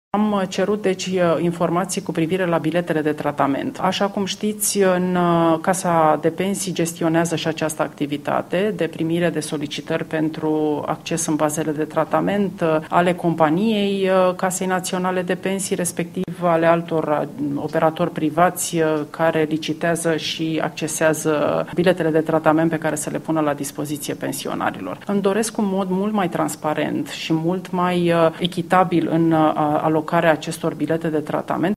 Am cerut, deci, informații cu privire la biletele de tratament. Așa cum știți, în Casa de Pensii gestionează și această activitate de primire de solicitări pentru acces în bazele de tratament ale companiei Casei Naționale de Pensii, respectiv ale altor operatori privați care licitează și accesează biletele de tratament pe care să le pună la dispoziție pensionarilor. Îmi doresc un mod mult mai transparent și mult mai echitabil în alocarea acestor bilete de tratament.